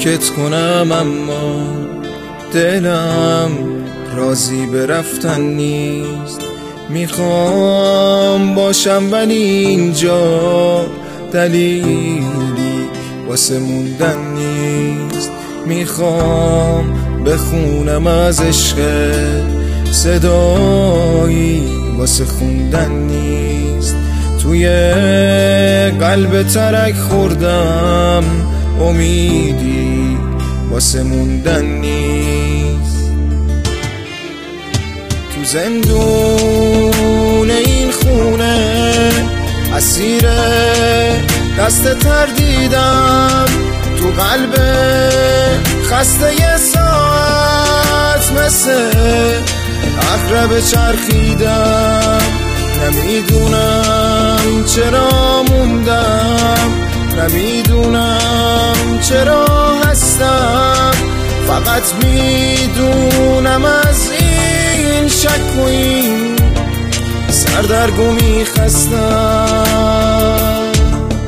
ترکت کنم اما دلم راضی به رفتن نیست. میخوام باشم ولی اینجا دلیلی واسه موندن نیست. میخوام بخونم از عشق صدایی واسه خوندن نیست. توی قلب ترک خوردم امیدی واسه موندن نیست. تو زندون این خونه اسیر دست تردیدم، تو قلب خسته ی ساعت مثل عقرب چرخیدم. نمیدونم چرا موندم، نمیدونم چرا هستم، فقط میدونم از این شک و این سردرگمی خستم.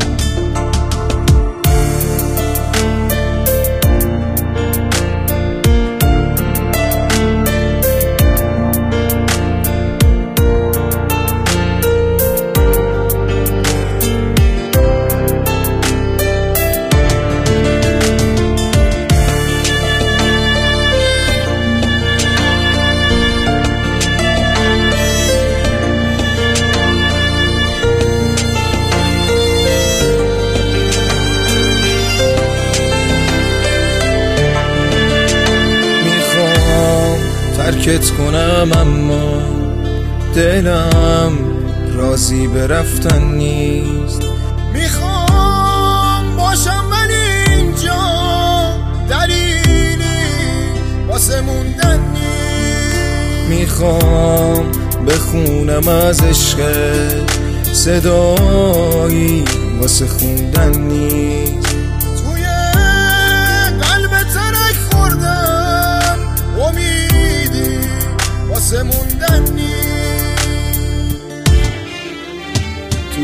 ترکت کنم اما دلم راضی به رفتن نیست. میخوام باشم ولی اینجا دلیلی واسه موندن نیست. میخوام بخونم از عشق صدایی واسه خوندن نیست. توی قلب ترک خوردم امیدی واسه موندن نیست. تو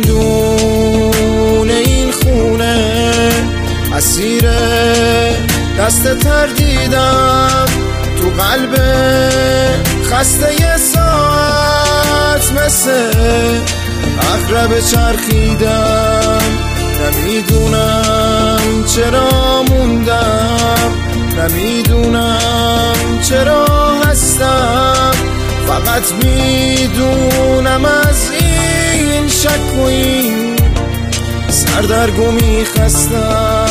زندون این خونه اسیر دست تردیدم، تو قلب خسته ی ساعت مثل عقرب چرخیدم. نمیدونم چرا موندم، نمیدونم چرا هستم، فقط میدونم از این شک و این سردرگمی خستم.